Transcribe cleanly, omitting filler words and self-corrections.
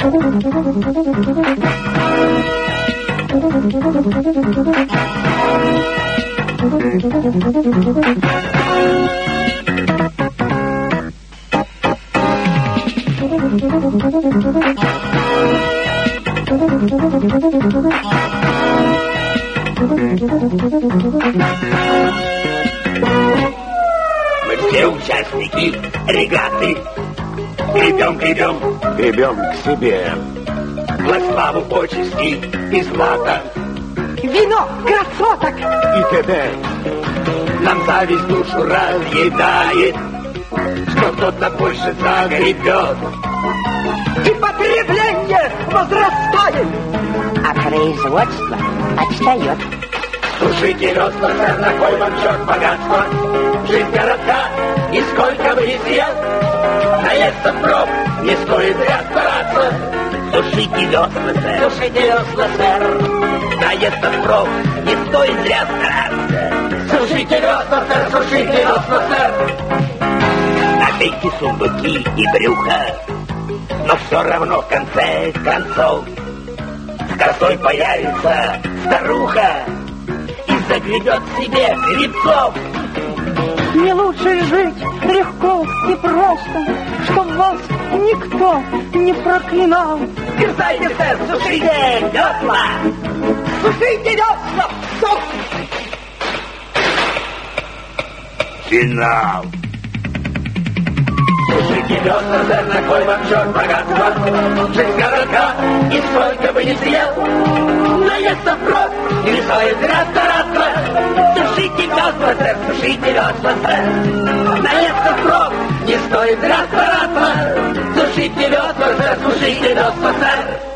Мы все участники регаты. Гребем к себе. Во славу почести и злата. Вино, красоток. И тебя. Нам зависть душу разъедает, что кто-то больше загребет. И потребление возрастает, а производство отстает. Слушайте, весла, сэр, на кой вам черт богатства? Жизнь городка, и сколько бы ни съел, наесться впрок, не стоит зря стараться. Сушите весла, сэр, наесться впрок, не стоит зря стараться. Сушите весла, сэр. Набейте сундуки и брюха, но все равно в конце концов с косой появится старуха и загребет себе грибцов. Не лучше жить легко и просто, чтоб вас никто не проклинал. Дерзайте, сэр, сушите весла! Сушите весла! Стоп! Финал! Сушите весла, сэр, на кой вам черт богатства? Жизнь городка, и сколько бы ни съел, наесться впрок, не стоит зря стараться. Сушите весла, сэр, сушите весла, сэр. Наесться впрок, не стоит зря стараться. Сушите весла, сэр, сушите весла, сэр.